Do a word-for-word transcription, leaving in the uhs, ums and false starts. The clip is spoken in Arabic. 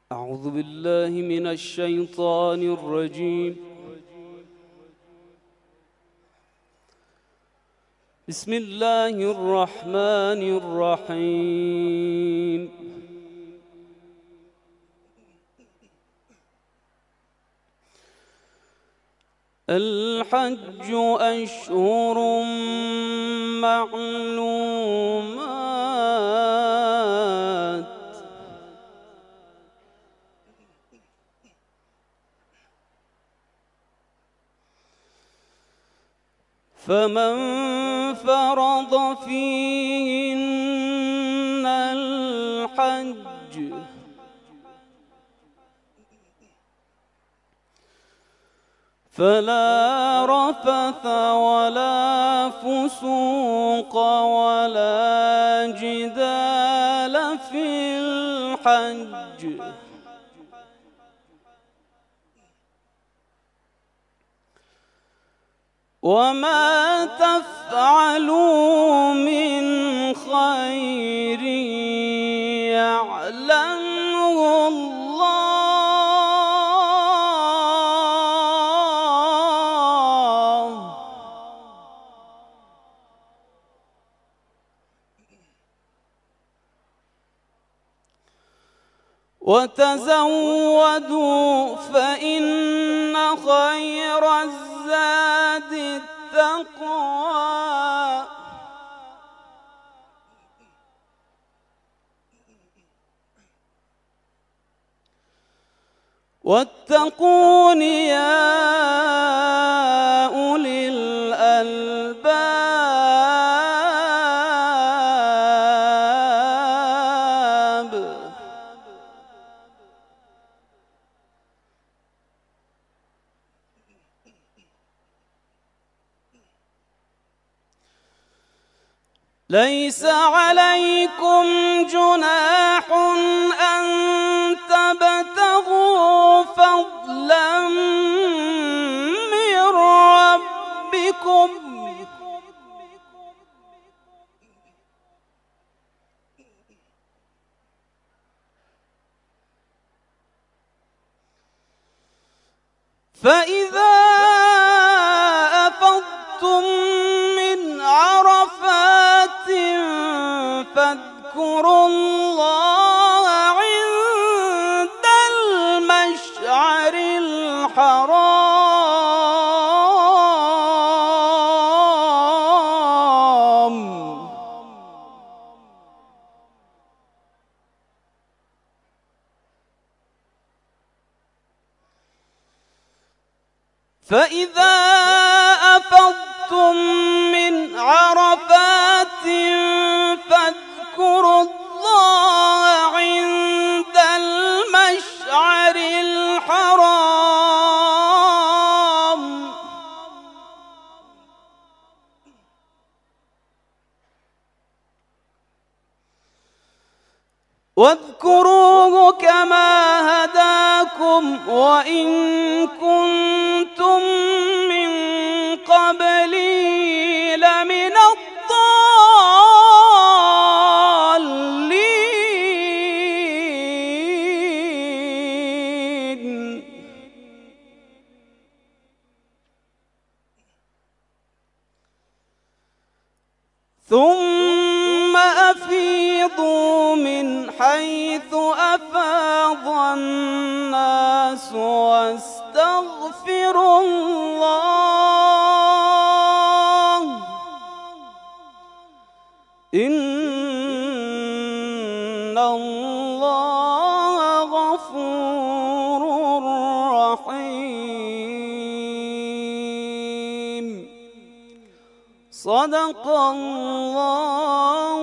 أعوذ بالله من الشيطان الرجيم. بسم الله الرحمن الرحيم. الحج أشهر معلومات فمن فرض فيهن الحج فلا رفث ولا فسوق ولا جدال في الحج، وما تفعلوا من خير يعلمه الله، وتزودوا فإن خير الزاد التقوى، واتقون يا أولي الألباب. ليس عليكم جناح أن تبتغوا فضلا من ربكم، فإذا أفضتم من عرفات فاذكروا الله عند المشعر الحرام، فإذا أفضتم من عرفات فاذكروا الله عند المشعر الحرام، واذكروه كما هداكم وإن كنتم من قبله لمن الضالين. ثم أفيضوا من حيث أفاض الناس واستغفروا الله، إن الله غفور رحيم. صدق الله